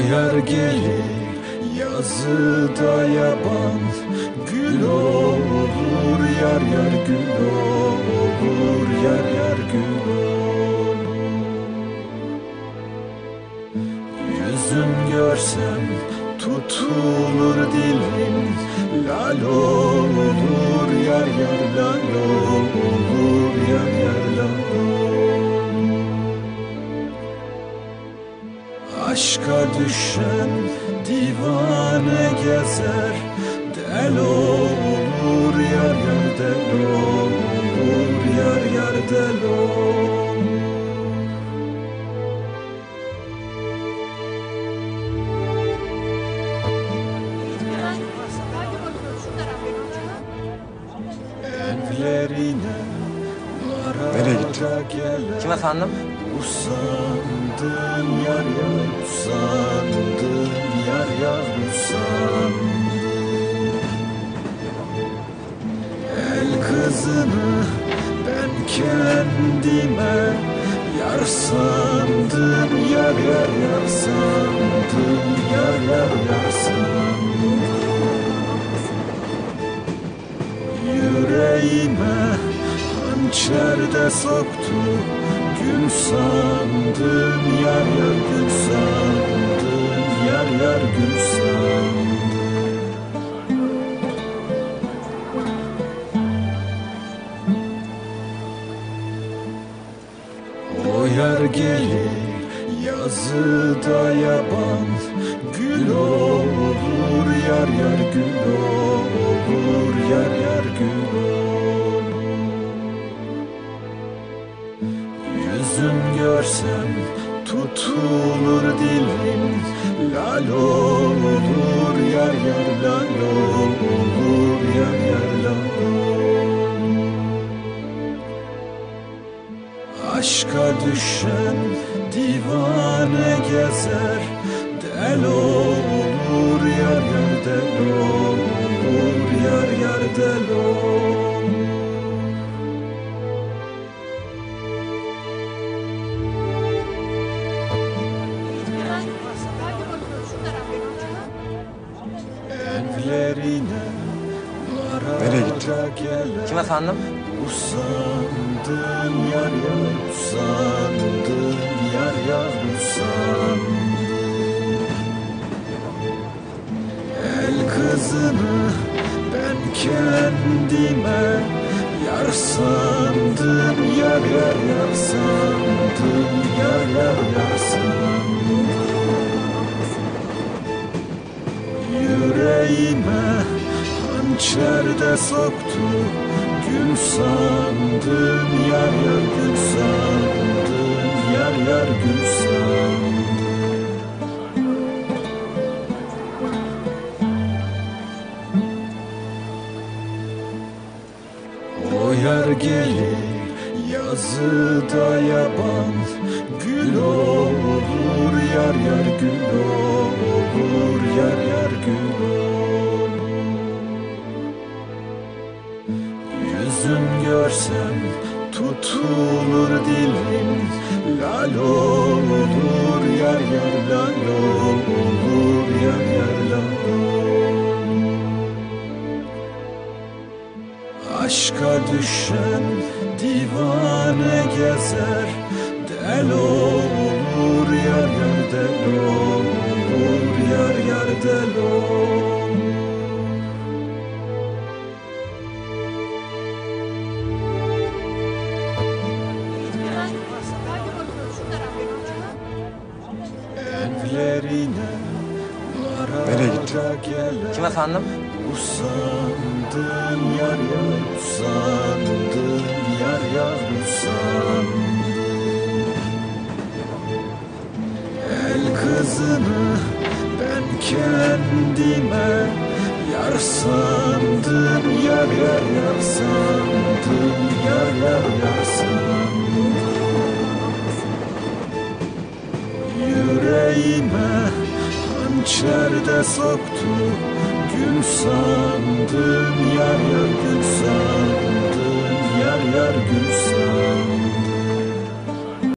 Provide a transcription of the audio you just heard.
yar gelir yazıda yaban, gül olur yar yar gül olur yar yar gül olur. Yüzün görsem tutulur dilim, lal olur yar yar lal olur yar yar lal olur. Aşka düşen divane gezer, del olur yar yar del olur yar yar del olur. Evlerine Nereye gitti? Kim efendim? Usandım yar yar usandım yar yar usandım. El kızını ben kendime yar sandım, yar yar yar sandım, yar yar yar sandım. Yüreğime hançer de soktu, gül sandım, yar yar gül sandım, yar yar gül sandım. O yar gelir yazıda yaban, gül olur yar yar gül olur yar yar gül olur. Yüzün görsem tutulur dilim, lal olur yar yar lal olur yar yar lal olur. Aşka düşen divane gezer, del olur yar yar del olur yar yar del olur. Evlerine Nereye gitti? Kim efendim? Usandım yar yar usandım yar yar usandım. El kızını ben kendime yar sandım, yar yar yar sandım, yar yar yar sandım. Yüreğime hançer de soktu, gül sandım, yar yar gül sandım, yar yar gül sandım. O yar gelir yazıda yaban, gül olur yar yar gül olur yar yar gül olur. Yüzün görsem tutulur dilim, lal olur yar yar lal olur yar yar lal olur. Aşka düşen divane gezer, del olur yar yar del olur yar yar del olur. Evlerine Nereye gitti? Kim efendim? Usandım yar yar usandım yar yar usandım. El kızını ben kendime yar sandım, yar yar yar sandım, yar yar yar sandım. Yüreğime hançer de soktu, gül sandım, yar yar gül sandım, yar yar gül sandım.